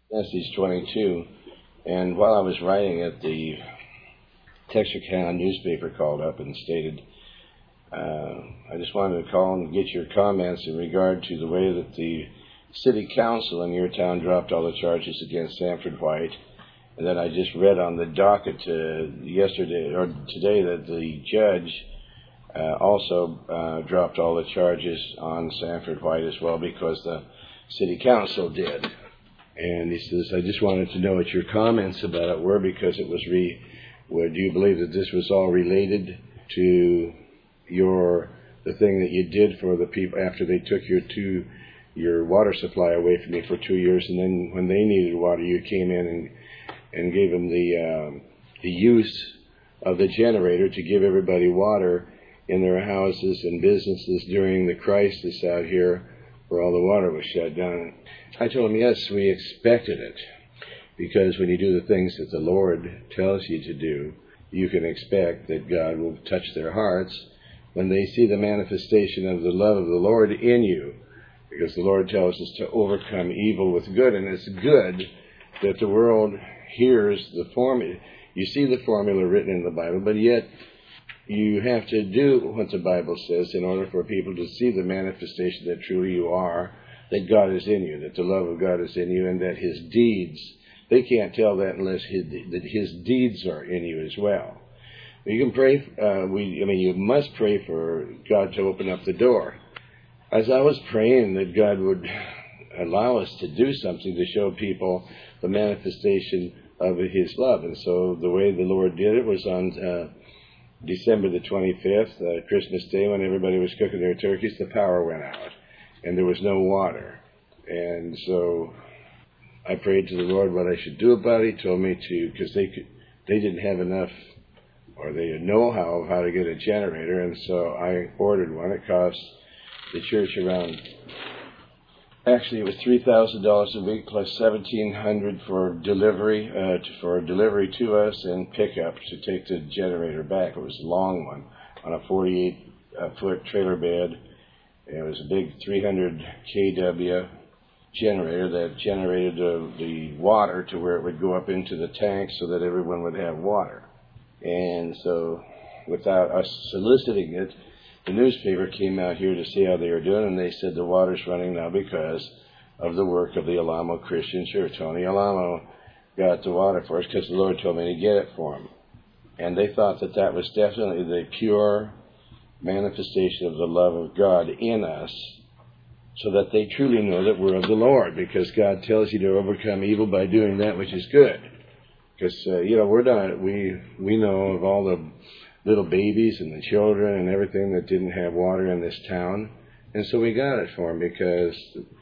Message 22, and while I was writing it, the Texarkana newspaper called up and stated, I just wanted to call and get your comments in regard to the way that the city council in your town dropped all the charges against Sanford White, and then I just read on the docket yesterday or today that the judge also dropped all the charges on Sanford White as well because the city council did. And he says, I just wanted to know what your comments about it were, because it was do you believe that this was all related to the thing that you did for the people after they took your water supply away from you for 2 years, and then when they needed water, you came in and gave them the use of the generator to give everybody water in their houses and businesses during the crisis out here where all the water was shut down. I told him, yes, we expected it, because when you do the things that the Lord tells you to do, you can expect that God will touch their hearts when they see the manifestation of the love of the Lord in you, because the Lord tells us to overcome evil with good, and it's good that the world hears the formula. You see the formula written in the Bible, but yet you have to do what the Bible says in order for people to see the manifestation that truly you are, that God is in you, that the love of God is in you, and that His deeds, they can't tell that unless His deeds are in you as well. You can pray, you must pray for God to open up the door. As I was praying that God would allow us to do something to show people the manifestation of His love, and so the way the Lord did it was on December the 25th, Christmas Day, when everybody was cooking their turkeys, the power went out, and there was no water. And so I prayed to the Lord what I should do about it. He told me to, because they didn't have enough, or they didn't know how to get a generator, and so I ordered one. It cost the church around, actually it was $3,000 a week plus $1,700 for delivery to us and pickup to take the generator back. It was a long one on a 48-foot trailer bed. It was a big 300 kW generator that generated the water to where it would go up into the tank so that everyone would have water. And so without us soliciting it, the newspaper came out here to see how they were doing, and they said the water's running now because of the work of the Alamo Christian Church. Tony Alamo got the water for us because the Lord told me to get it for him. And they thought that was definitely the pure manifestation of the love of God in us, so that they truly know that we're of the Lord, because God tells you to overcome evil by doing that which is good. Because, we know of all the little babies and the children and everything that didn't have water in this town. And so we got it for them, because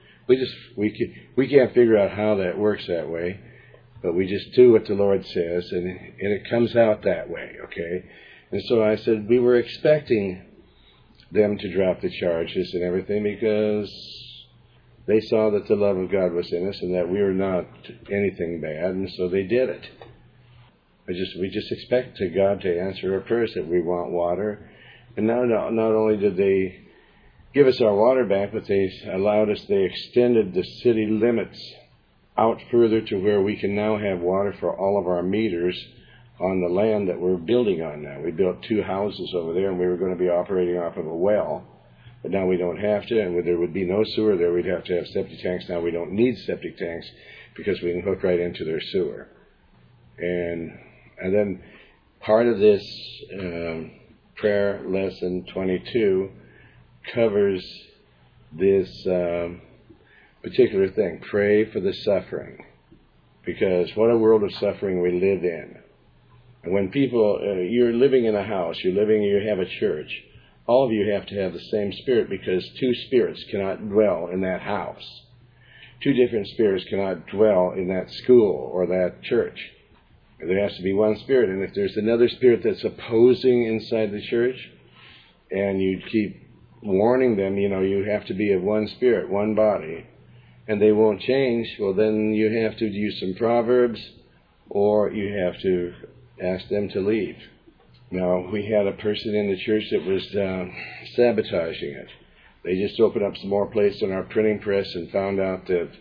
we can't figure out how that works that way, but we just do what the Lord says, and it comes out that way, okay? And so I said we were expecting them to drop the charges and everything, because they saw that the love of God was in us and that we were not anything bad, and so they did it. We just expect God to answer our prayers that we want water. And now not only did they give us our water back, but they extended the city limits out further to where we can now have water for all of our meters on the land that we're building on now. We built 2 houses over there, and we were going to be operating off of a well, but now we don't have to, and there would be no sewer there. We'd have to have septic tanks. Now we don't need septic tanks because we can hook right into their sewer. And then part of this prayer lesson 22 covers this particular thing. Pray for the suffering, because what a world of suffering we live in. And when people, you're living in a house, you have a church, all of you have to have the same spirit, because 2 spirits cannot dwell in that house. 2 different spirits cannot dwell in that school or that church. There has to be one spirit, and if there's another spirit that's opposing inside the church, and you keep warning them, you have to be of one spirit, one body, and they won't change, well, then you have to use some proverbs, or you have to ask them to leave. Now, we had a person in the church that was sabotaging it. They just opened up some more places on our printing press and found out that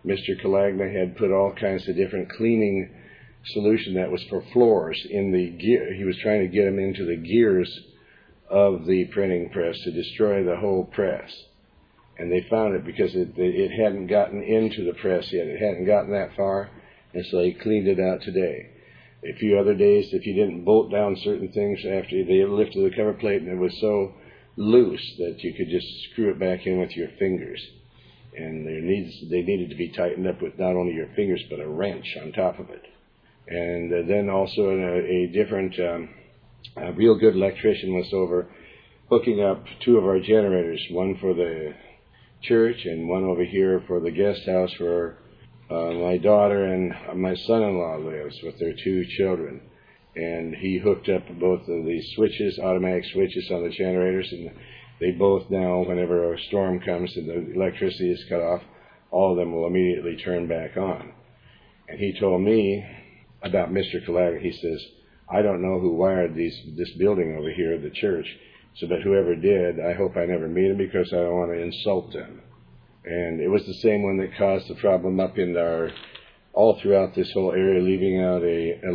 Mr. Calagna had put all kinds of different cleaning solution that was for floors in the gear. He was trying to get them into the gears of the printing press to destroy the whole press. And they found it because it hadn't gotten into the press yet. It hadn't gotten that far, and so they cleaned it out today. A few other days, if you didn't bolt down certain things after they lifted the cover plate, and it was so loose that you could just screw it back in with your fingers. And they needed to be tightened up with not only your fingers, but a wrench on top of it. And then also a different, a real good electrician was over hooking up two of our generators, one for the church and one over here for the guest house where my daughter and my son-in-law lives with their two children. And he hooked up both of these switches, automatic switches on the generators, and they both now, whenever a storm comes and the electricity is cut off, all of them will immediately turn back on. And he told me about Mr. Calagna. He says, I don't know who wired this building over here, the church, so but whoever did, I hope I never meet him because I don't want to insult them. And it was the same one that caused the problem up in all throughout this whole area, leaving out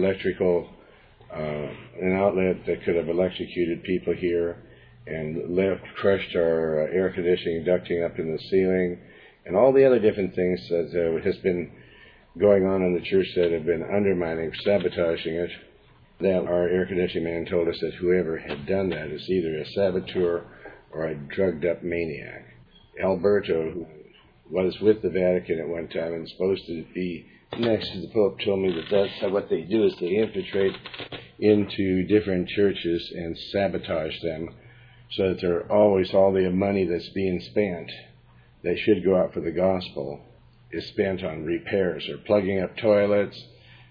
an outlet that could have electrocuted people here and crushed our air conditioning ducting up in the ceiling and all the other different things that has been going on in the church that have been undermining, sabotaging it. That our air conditioning man told us that whoever had done that is either a saboteur or a drugged-up maniac. Alberto, who was with the Vatican at one time and supposed to be next to the Pope, told me that that's what they do, is they infiltrate into different churches and sabotage them so that they're always, all the money that's being spent that should go out for the gospel is spent on repairs or plugging up toilets.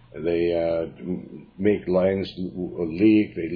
They make lines leak. They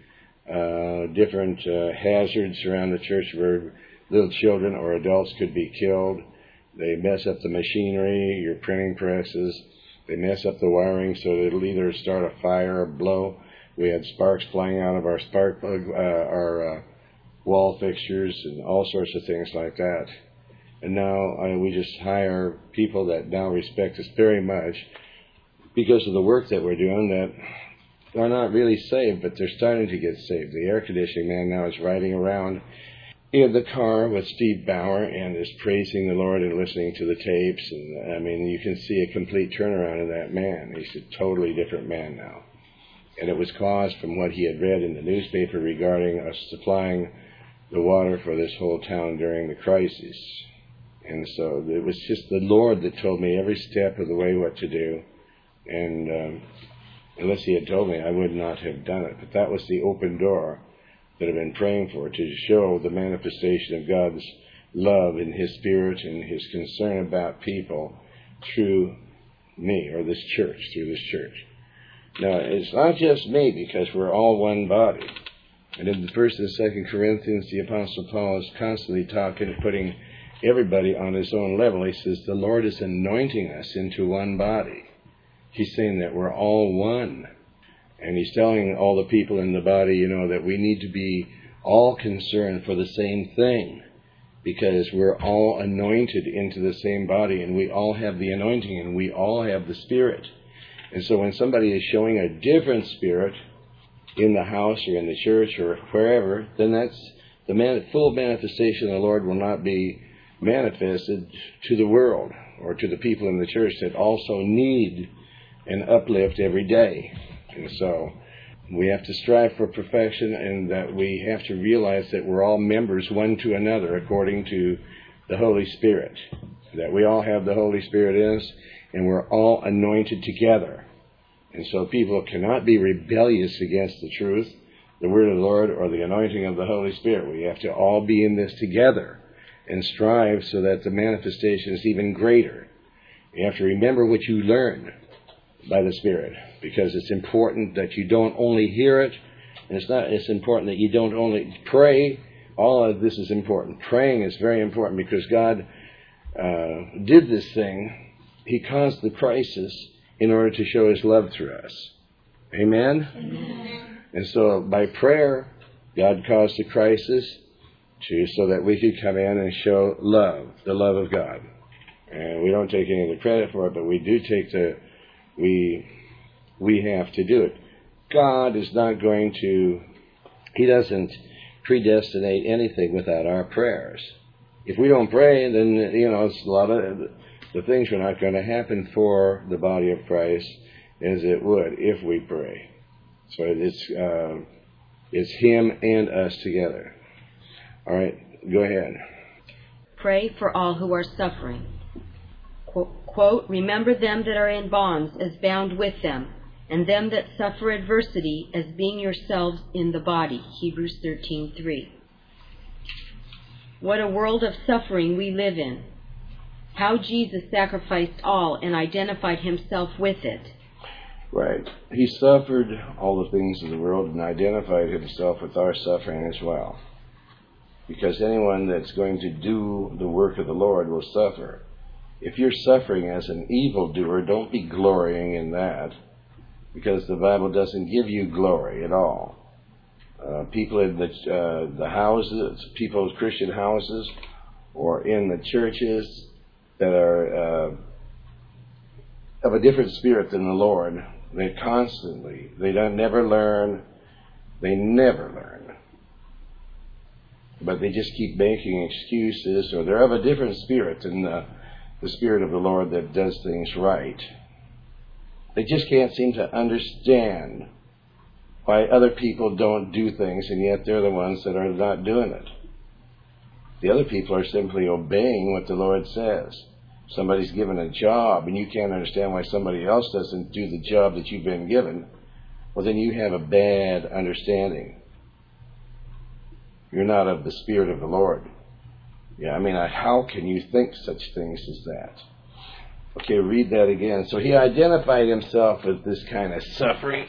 leave different hazards around the church where little children or adults could be killed. They mess up the machinery, your printing presses. They mess up the wiring so that it'll either start a fire or blow. We had sparks flying out of our spark plug, our wall fixtures and all sorts of things like that. And now we just hire people that now respect us very much because of the work that we're doing, that are not really saved, but they're starting to get saved. The air conditioning man now is riding around in the car with Steve Bauer and is praising the Lord and listening to the tapes. And I mean, you can see a complete turnaround in that man. He's a totally different man now. And it was caused from what he had read in the newspaper regarding us supplying the water for this whole town during the crisis. And so it was just the Lord that told me every step of the way what to do. And unless he had told me, I would not have done it. But that was the open door that I've been praying for, to show the manifestation of God's love in His Spirit and His concern about people through me, or this church, through this church. Now, it's not just me, because we're all one body. And in the 1st and 2nd Corinthians, the Apostle Paul is constantly talking, putting everybody on his own level. He says, the Lord is anointing us into one body. He's saying that we're all one. And he's telling all the people in the body, that we need to be all concerned for the same thing, because we're all anointed into the same body, and we all have the anointing, and we all have the Spirit. And so when somebody is showing a different spirit in the house or in the church or wherever, then that's the full manifestation of the Lord will not be manifested to the world or to the people in the church that also need an uplift every day. And so we have to strive for perfection, and that we have to realize that we're all members one to another according to the Holy Spirit. That we all have the Holy Spirit in us, and we're all anointed together. And so people cannot be rebellious against the truth, the Word of the Lord, or the anointing of the Holy Spirit. We have to all be in this together and strive so that the manifestation is even greater. You have to remember what you learn by the Spirit, because it's important that you don't only hear it, and it's important that you don't only pray. All of this is important. Praying is very important, because God did this thing. He caused the crisis in order to show His love through us. Amen? Amen. And so by prayer, God caused the crisis so that we could come in and show love, the love of God. And we don't take any of the credit for it, but we do take we have to do it. God is not going to, He doesn't predestinate anything without our prayers. If we don't pray, then, it's a lot of the things are not going to happen for the body of Christ as it would if we pray. So it's Him and us together. All right, go ahead. Pray for all who are suffering. Quote, remember them that are in bonds as bound with them, and them that suffer adversity as being yourselves in the body. Hebrews 13:3. What a world of suffering we live in. How Jesus sacrificed all and identified Himself with it. Right. He suffered all the things of the world and identified Himself with our suffering as well. Because anyone that's going to do the work of the Lord will suffer. If you're suffering as an evildoer, don't be glorying in that, because the Bible doesn't give you glory at all. People in the houses, people's Christian houses, or in the churches that are of a different spirit than the Lord, they never learn. But they just keep making excuses, or they're of a different spirit than the Spirit of the Lord that does things right. They just can't seem to understand why other people don't do things, and yet they're the ones that are not doing it. The other people are simply obeying what the Lord says. Somebody's given a job, and you can't understand why somebody else doesn't do the job that you've been given. Well, then you have a bad understanding. You're not of the Spirit of the Lord. Yeah, how can you think such things as that? Okay, read that again. So He identified Himself with this kind of suffering.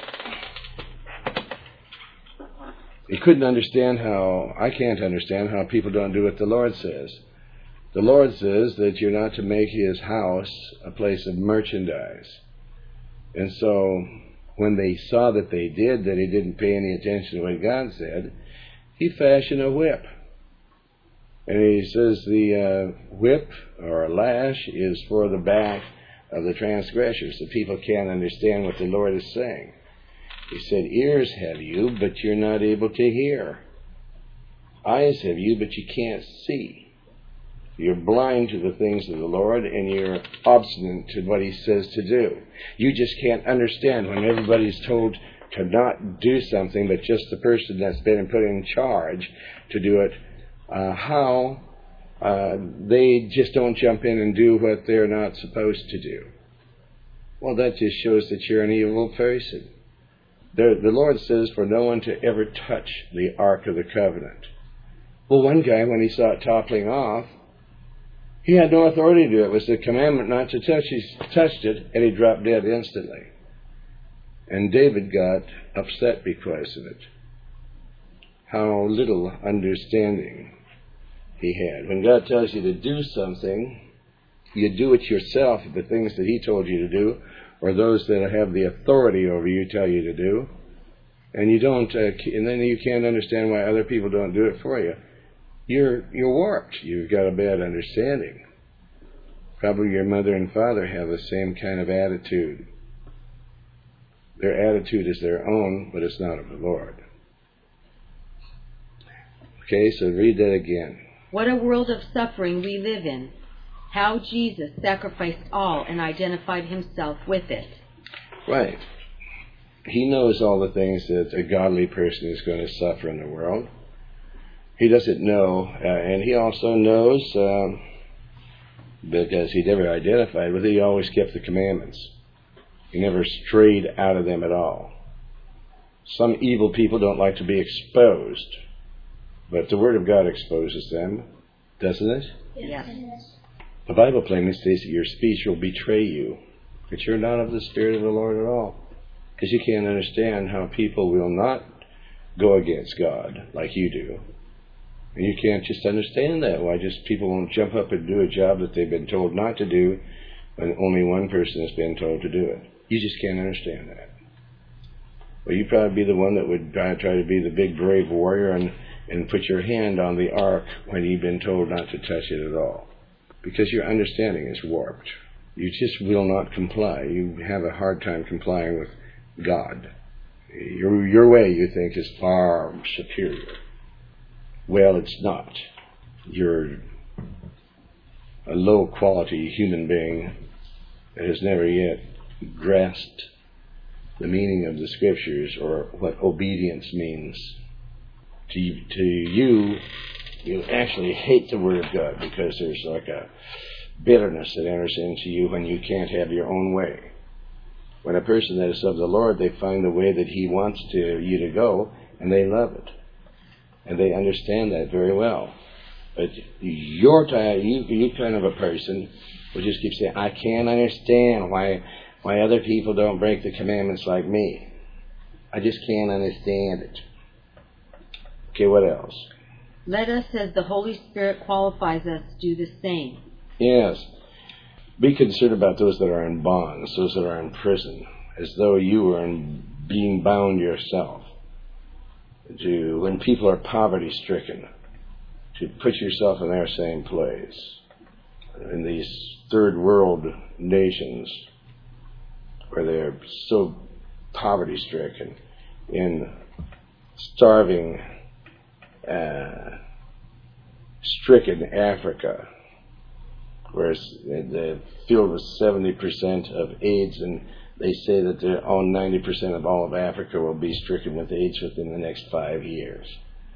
I can't understand how people don't do what the Lord says. The Lord says that you're not to make His house a place of merchandise. And so when they saw that they did, that He didn't pay any attention to what God said, He fashioned a whip. And He says the whip or a lash is for the back of the transgressors. The people can't understand what the Lord is saying. He said, ears have you, but you're not able to hear. Eyes have you, but you can't see. You're blind to the things of the Lord, and you're obstinate to what He says to do. You just can't understand when everybody's told to not do something, but just the person that's been put in charge to do it, how they just don't jump in and do what they're not supposed to do. Well, that just shows that you're an evil person. The Lord says for no one to ever touch the Ark of the Covenant. Well, one guy, when he saw it toppling off, he had no authority to do it. It was the commandment not to touch. He touched it, and he dropped dead instantly. And David got upset because of it. How little understanding he had. When God tells you to do something, you do it yourself, the things that He told you to do, or those that have the authority over you tell you to do, and you don't, and then you can't understand why other people don't do it for you. You're warped. You've got a bad understanding. Probably your mother and father have the same kind of attitude. Their attitude is their own, but it's not of the Lord. Okay, so read that again. What a world of suffering we live in. How Jesus sacrificed all and identified Himself with it. Right. He knows all the things that a godly person is going to suffer in the world. He doesn't know, and He also knows, because He never identified with it, He always kept the commandments. He never strayed out of them at all. Some evil people don't like to be exposed, but the Word of God exposes them, doesn't it? Yes. The Bible plainly states that your speech will betray you, that you're not of the Spirit of the Lord at all, because you can't understand how people will not go against God like you do. And you can't just understand that. Why just people won't jump up and do a job that they've been told not to do when only one person has been told to do it. You just can't understand that. Well, you'd probably be the one that would try to be the big brave warrior and put your hand on the ark when you've been told not to touch it at all. because your understanding is warped. You just will not comply. You have a hard time complying with God. Your way, you think, is far superior. Well, it's not. You're a low-quality human being that has never yet grasped the meaning of the Scriptures or what obedience means. To you, you actually hate the Word of God because there's like a bitterness that enters into you when you can't have your own way. When a person that is of the Lord, they find the way that He wants you to go, and they love it. And they understand that very well. But you kind of a person will just keep saying, I can't understand why other people don't break the commandments like me. I just can't understand it. Okay, what else? Let us, as the Holy Spirit qualifies us, do the same. Yes. Be concerned about those that are in bonds, those that are in prison, as though you were being bound yourself. When people are poverty-stricken, to put yourself in their same place. In these third world nations, where they're so poverty-stricken, in starving, stricken Africa, where they're filled with 70% of AIDS, and they say that 90% of all of Africa will be stricken with AIDS within the next 5 years.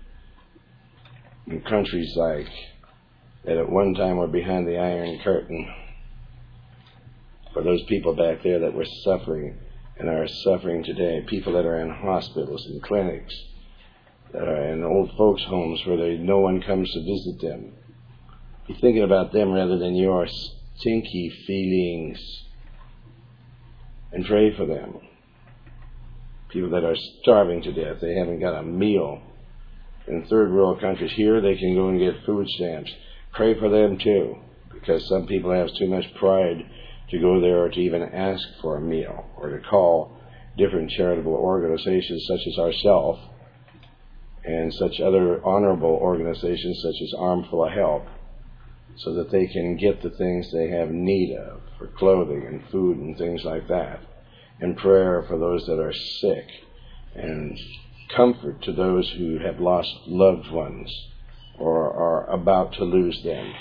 In countries like that at one time were behind the Iron Curtain, for those people back there that were suffering and are suffering today, people that are in hospitals and clinics, that are in old folks' homes where no one comes to visit them. Be thinking about them rather than your stinky feelings, and pray for them. People that are starving to death, they haven't got a meal. In third world countries here, they can go and get food stamps. Pray for them too, because some people have too much pride to go there or to even ask for a meal, or to call different charitable organizations such as ourselves and such other honorable organizations such as Armful of Help, so that they can get the things they have need of for clothing and food and things like that, and prayer for those that are sick, and comfort to those who have lost loved ones or are about to lose them.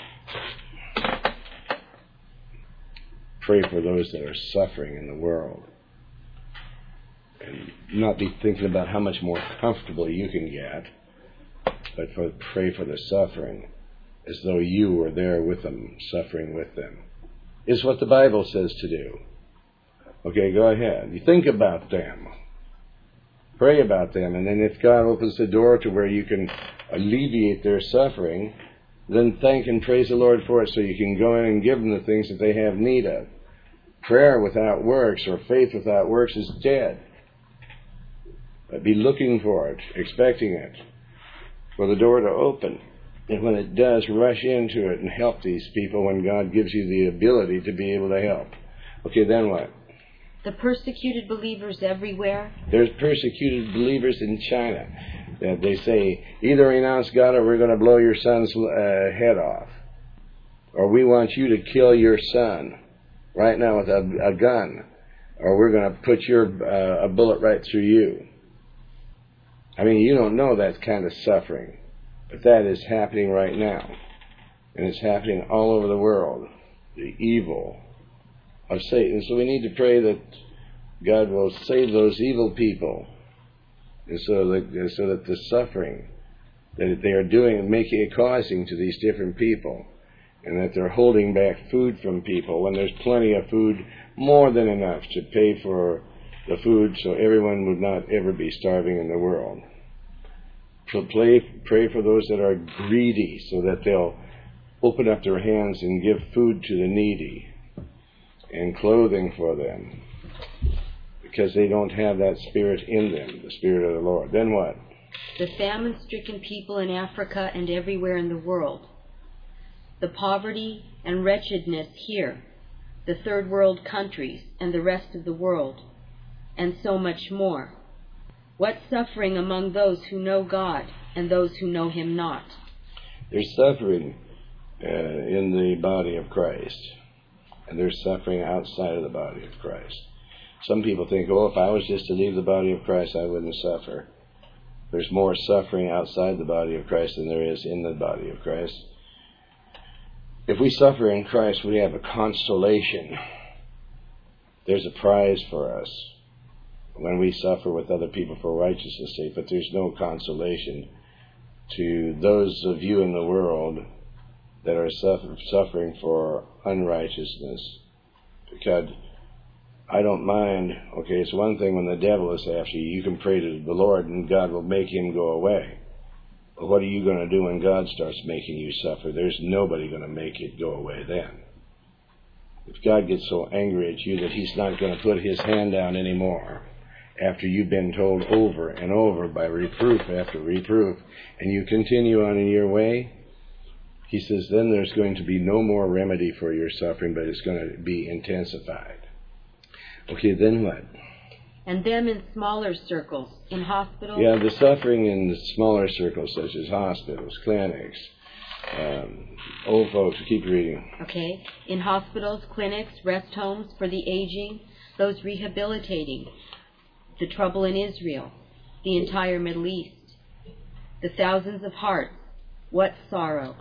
Pray for those that are suffering in the world, and not be thinking about how much more comfortable you can get, but pray for the suffering as though you were there with them, suffering with them. It's what the Bible says to do. Okay, go ahead. You think about them. Pray about them, and then if God opens the door to where you can alleviate their suffering, then thank and praise the Lord for it, so you can go in and give them the things that they have need of. Prayer without works, or faith without works, is dead. But be looking for it, expecting it, for the door to open. And when it does, rush into it and help these people when God gives you the ability to be able to help. Okay, then what? The persecuted believers everywhere. There's persecuted believers in China that they say, either renounce God or we're going to blow your son's head off. Or we want you to kill your son right now with a gun. Or we're going to put a bullet right through you. I mean, you don't know that kind of suffering. But that is happening right now. And it's happening all over the world. The evil of Satan. So we need to pray that God will save those evil people, and so that the suffering that they are doing and causing to these different people, and that they're holding back food from people when there's plenty of food, more than enough to pay for the food, so everyone would not ever be starving in the world. So pray for those that are greedy, so that they'll open up their hands and give food to the needy and clothing for them, because they don't have that spirit in them, the Spirit of the Lord. Then what? The famine-stricken people in Africa and everywhere in the world. The poverty and wretchedness here, the third world countries and the rest of the world, and so much more. What suffering among those who know God and those who know Him not. There's suffering in the body of Christ, and there's suffering outside of the body of Christ. Some people think, oh, if I was just to leave the body of Christ, I wouldn't suffer. There's more suffering outside the body of Christ than there is in the body of Christ. If we suffer in Christ, we have a consolation. There's a prize for us when we suffer with other people for righteousness' sake, but there's no consolation to those of you in the world that are suffering for unrighteousness. Because I don't mind, okay, it's one thing when the devil is after you, you can pray to the Lord and God will make him go away. But what are you going to do when God starts making you suffer? There's nobody going to make it go away then. If God gets so angry at you that he's not going to put his hand down anymore after you've been told over and over by reproof after reproof, and you continue on in your way, he says then there's going to be no more remedy for your suffering, but it's going to be intensified. Okay, then what? And them in smaller circles, in hospitals. Yeah, the suffering in the smaller circles, such as hospitals, clinics, old folks. Keep reading. Okay, in hospitals, clinics, rest homes for the aging, those rehabilitating, the trouble in Israel, the entire Middle East, the thousands of hearts, what sorrow.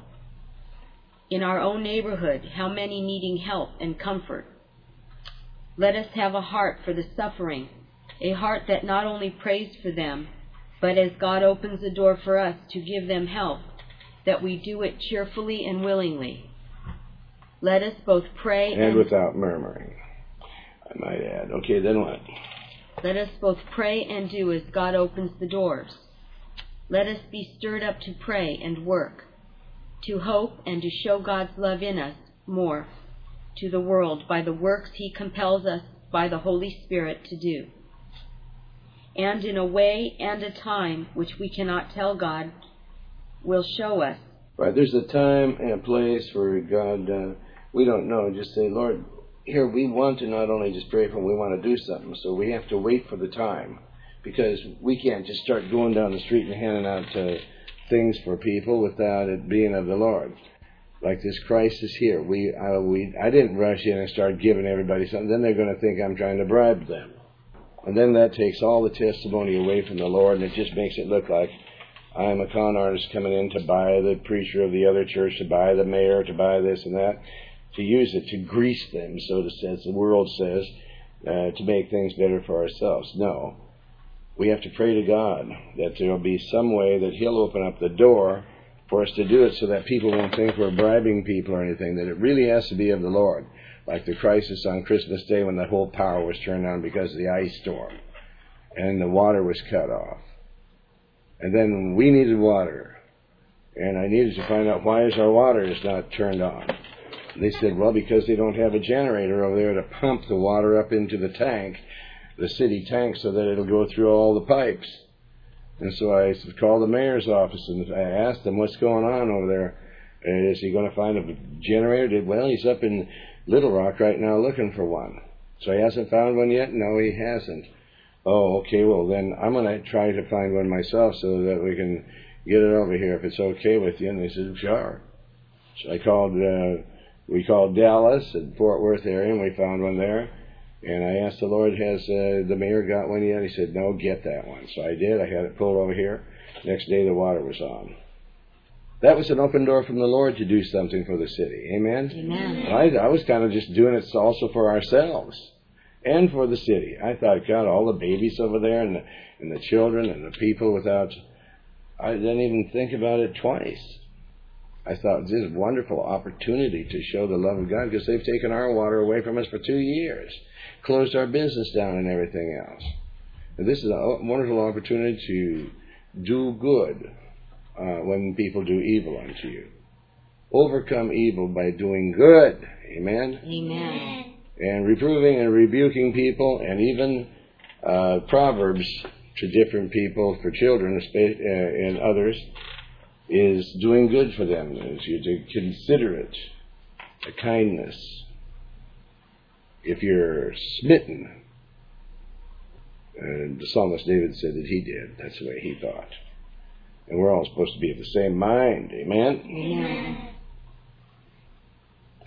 In our own neighborhood, how many needing help and comfort. Let us have a heart for the suffering, a heart that not only prays for them, but as God opens the door for us to give them help, that we do it cheerfully and willingly. Let us both pray and without murmuring, I might add. Okay, then what? Let us both pray and do as God opens the doors. Let us be stirred up to pray and work, to hope and to show God's love in us more to the world by the works he compels us by the Holy Spirit to do. And in a way and a time which we cannot tell, God will show us. Right, there's a time and a place where God, we don't know, just say, Lord, here we want to not only just pray for him, we want to do something, so we have to wait for the time, because we can't just start going down the street and handing out things for people without it being of the Lord. Like this crisis here, I didn't rush in and start giving everybody something. Then they're going to think I'm trying to bribe them. And then that takes all the testimony away from the Lord, and it just makes it look like I'm a con artist coming in to buy the preacher of the other church, to buy the mayor, to buy this and that, to use it to grease them, so to say, as the world says, to make things better for ourselves. No. We have to pray to God that there will be some way that he'll open up the door for us to do it so that people won't think we're bribing people or anything, that it really has to be of the Lord. Like the crisis on Christmas Day when the whole power was turned on because of the ice storm and the water was cut off. And then we needed water. And I needed to find out why is our water is not turned on. And they said, well, because they don't have a generator over there to pump the water up into the tank, the city tank, so that it'll go through all the pipes. And so I called the mayor's office and I asked him, what's going on over there? Is he going to find a generator? Well, he's up in Little Rock right now looking for one. So he hasn't found one yet? No, he hasn't. Oh, okay, well then I'm going to try to find one myself so that we can get it over here if it's okay with you. And they said, sure. So we called Dallas and Fort Worth area and we found one there. And I asked the Lord, has the mayor got one yet? He said, no, get that one. So I did. I had it pulled over here. Next day the water was on. That was an open door from the Lord to do something for the city. Amen? Amen. I was kind of just doing it also for ourselves and for the city. I thought, God, all the babies over there and the children and the people I didn't even think about it twice. I thought, this is a wonderful opportunity to show the love of God because they've taken our water away from us for 2 years, closed our business down and everything else. And this is a wonderful opportunity to do good when people do evil unto you. Overcome evil by doing good. Amen? Amen. And reproving and rebuking people, and even Proverbs to different people, for children and others, is doing good for them, is you to consider it a kindness. If you're smitten, and the psalmist David said that he did, that's the way he thought. And we're all supposed to be of the same mind, amen? Amen.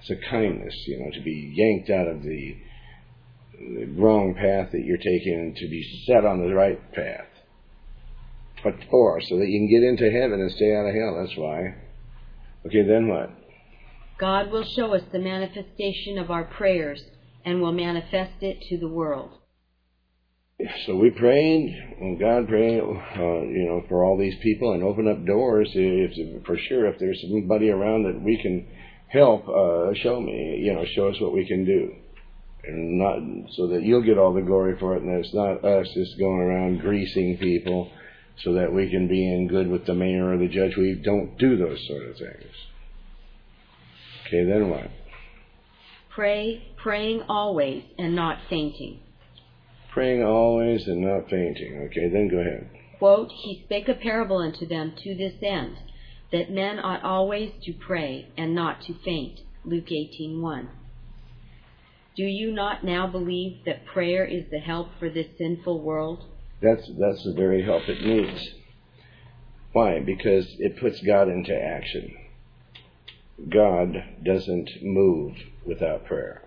It's a kindness, to be yanked out of the wrong path that you're taking and to be set on the right path. What for? So that you can get into heaven and stay out of hell. That's why. Okay, then what? God will show us the manifestation of our prayers and will manifest it to the world. So we prayed, and God prayed, for all these people and open up doors. For sure, if there's somebody around that we can help, show us what we can do. And not so that you'll get all the glory for it, and it's not us just going around greasing people so that we can be in good with the mayor or the judge. We don't do those sort of things. Okay, then what? Praying always and not fainting. Praying always and not fainting. Okay, then go ahead. Quote, He spake a parable unto them to this end, that men ought always to pray and not to faint. Luke 18:1. Do you not now believe that prayer is the help for this sinful world? That's the very help it needs. Why? Because it puts God into action. God doesn't move without prayer.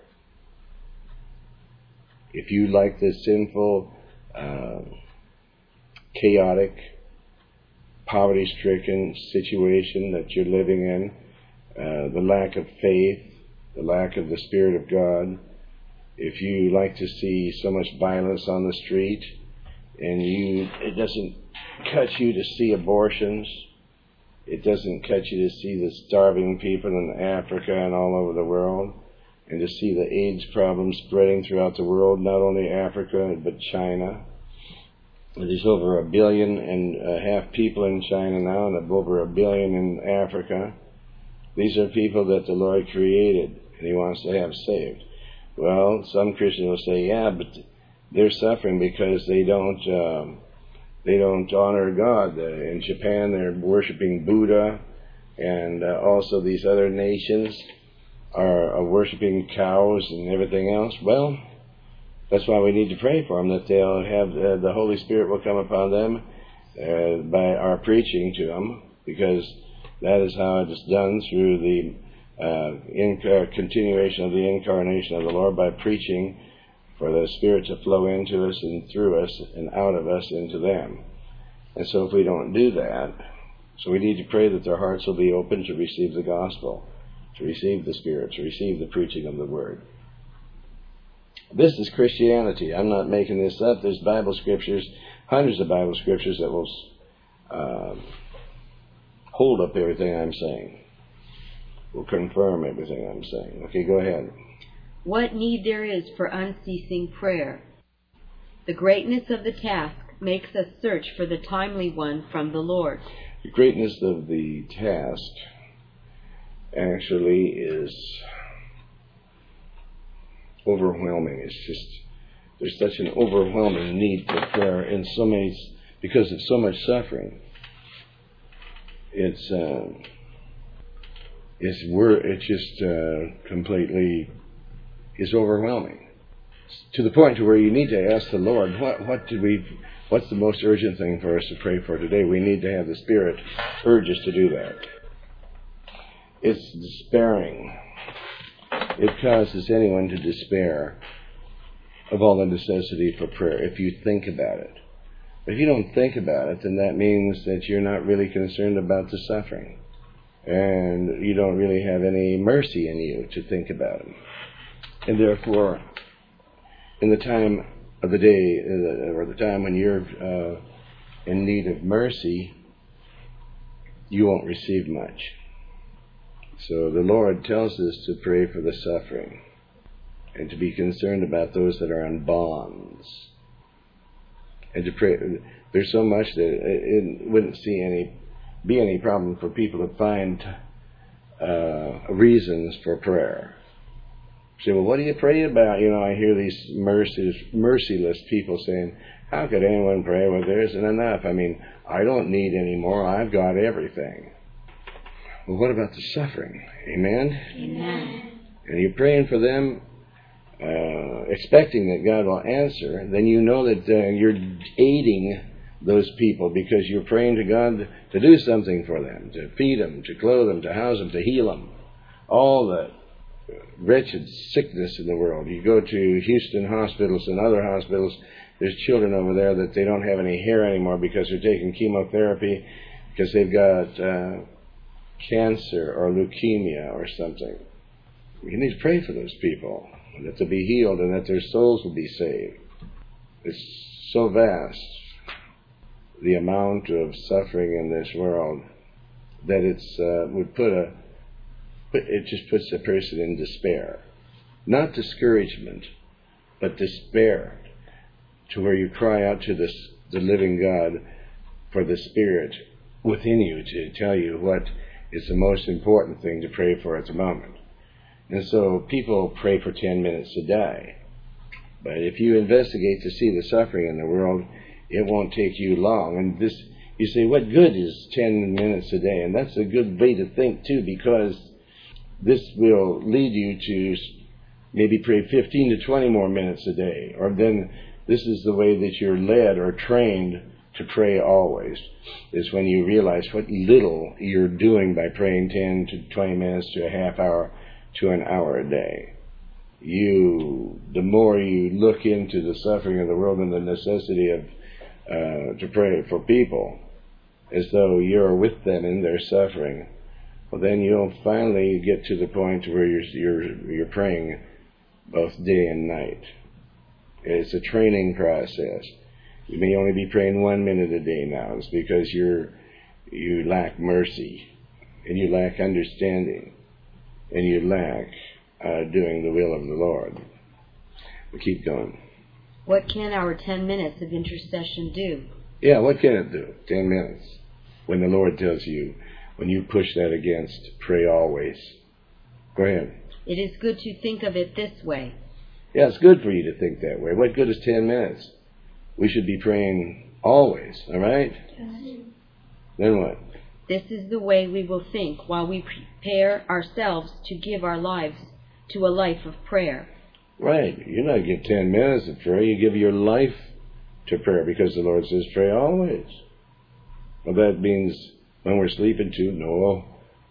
If you like this sinful, chaotic, poverty-stricken situation that you're living in, the lack of faith, the lack of the Spirit of God, if you like to see so much violence on the street, and it doesn't cut you to see abortions, it doesn't cut you to see the starving people in Africa and all over the world, and to see the AIDS problem spreading throughout the world, not only Africa, but China. There's over 1.5 billion people in China now, and over 1 billion in Africa. These are people that the Lord created, and He wants to have saved. Well, some Christians will say, yeah, but they're suffering because they don't honor God. In Japan, they're worshiping Buddha, and also these other nations are worshiping cows and everything else. Well, that's why we need to pray for them, that they'll have the Holy Spirit will come upon them by our preaching to them, because that is how it is done, through the continuation of the incarnation of the Lord, by preaching for the Spirit to flow into us and through us and out of us into them. And so if we don't do that, so we need to pray that their hearts will be open to receive the gospel, to receive the Spirit, to receive the preaching of the Word. This is Christianity. I'm not making this up. There's Bible scriptures, hundreds of Bible scriptures that will hold up everything I'm saying, will confirm everything I'm saying. Okay, go ahead. What need there is for unceasing prayer. The greatness of the task makes us search for the timely one from the Lord. The greatness of the task actually is overwhelming. It's just, there's such an overwhelming need for prayer in so many, because of so much suffering. It's just completely is overwhelming, to the point to where you need to ask the Lord, what's the most urgent thing for us to pray for today? We need to have the Spirit urge us to do that. It's despairing. It causes anyone to despair of all the necessity for prayer if you think about it. But if you don't think about it, then that means that you're not really concerned about the suffering, and you don't really have any mercy in you to think about it. And therefore, in the time of the day, or the time when you're in need of mercy, you won't receive much. So the Lord tells us to pray for the suffering and to be concerned about those that are in bonds. And to pray, there's so much that it wouldn't be any problem for people to find reasons for prayer. Say, well, what do you pray about? I hear these merciless people saying, how could anyone pray? Well, there isn't enough. I don't need any more. I've got everything. Well, what about the suffering? Amen? Amen. And you're praying for them, expecting that God will answer, then you know that you're aiding those people, because you're praying to God to do something for them, to feed them, to clothe them, to house them, to heal them. All the wretched sickness in the world. You go to Houston hospitals and other hospitals, there's children over there that they don't have any hair anymore because they're taking chemotherapy because they've got cancer or leukemia or something. You need to pray for those people, that they'll be healed and that their souls will be saved. It's so vast, the amount of suffering in this world, that it just puts a person in despair. Not discouragement, but despair, to where you cry out to the living God for the Spirit within you to tell you what is the most important thing to pray for at the moment. And so people pray for 10 minutes a day. But if you investigate to see the suffering in the world, it won't take you long. And this, you say, what good is 10 minutes a day? And that's a good way to think too, because this will lead you to maybe pray 15 to 20 more minutes a day. Or then this is the way that you're led or trained to pray always, is when you realize what little you're doing by praying 10 to 20 minutes to a half hour to an hour a day. The more you look into the suffering of the world and the necessity of to pray for people as though you're with them in their suffering, well, then you'll finally get to the point where you're praying both day and night. It's a training process. You may only be praying 1 minute a day now. It's because you lack mercy, and you lack understanding, and you lack doing the will of the Lord. We'll keep going. What can our 10 minutes of intercession do? Yeah, what can it do? 10 minutes. When the Lord tells you, when you push that against, pray always. Go ahead. It is good to think of it this way. Yeah, it's good for you to think that way. What good is 10 minutes? We should be praying always, all right? Yes. Then what? This is the way we will think while we prepare ourselves to give our lives to a life of prayer. Right. You not give 10 minutes of prayer. You give your life to prayer, because the Lord says pray always. Well, that means when we're sleeping too, no.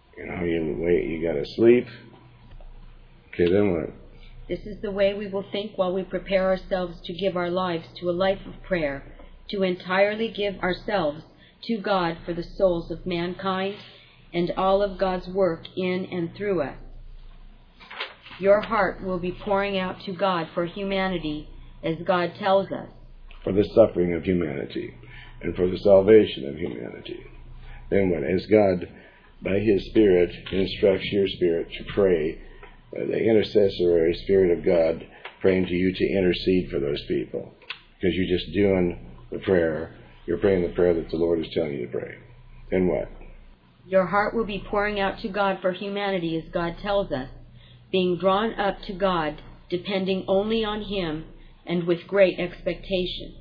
You got to sleep. Okay, then what? This is the way we will think while we prepare ourselves to give our lives to a life of prayer, to entirely give ourselves to God for the souls of mankind and all of God's work in and through us. Your heart will be pouring out to God for humanity, as God tells us. For the suffering of humanity and for the salvation of humanity. Then what? As God, by His Spirit, instructs your spirit to pray, the intercessory Spirit of God praying to you to intercede for those people. Because you're just doing the prayer. You're praying the prayer that the Lord is telling you to pray. Then what? Your heart will be pouring out to God for humanity, as God tells us, being drawn up to God, depending only on Him, and with great expectation.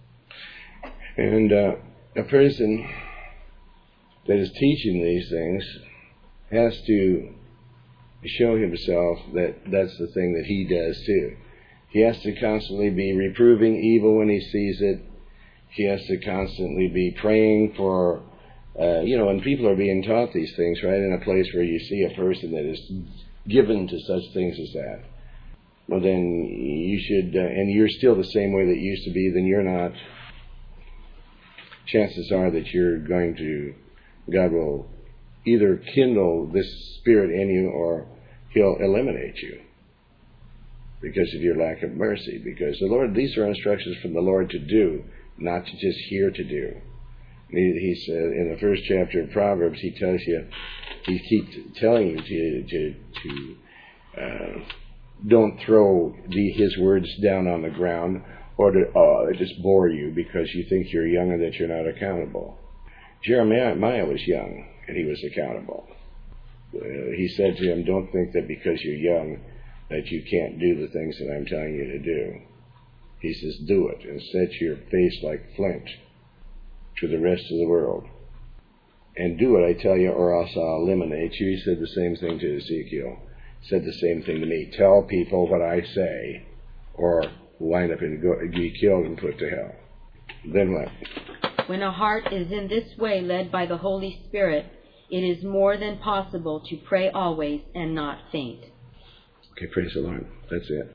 And a person that is teaching these things has to show himself that that's the thing that he does too. He has to constantly be reproving evil when he sees it. He has to constantly be praying for, when people are being taught these things, right, in a place where you see a person that is given to such things as that, well, then you should, and you're still the same way that you used to be, then you're not. Chances are that God will either kindle this spirit in you or He'll eliminate you because of your lack of mercy. Because the Lord, these are instructions from the Lord to do, not to just hear to do. He said in the first chapter of Proverbs, He keeps telling you to don't throw His words down on the ground, or to just bore you because you think you're young and that you're not accountable. Jeremiah was young and he was accountable. He said to him, don't think that because you're young that you can't do the things that I'm telling you to do. He says, do it and set your face like flint to the rest of the world. And do what I tell you or else I'll eliminate you. He said the same thing to Ezekiel. He said the same thing to me. Tell people what I say or wind up and be killed and put to hell. Then what? When a heart is in this way led by the Holy Spirit, it is more than possible to pray always and not faint. Okay, praise the Lord. That's it.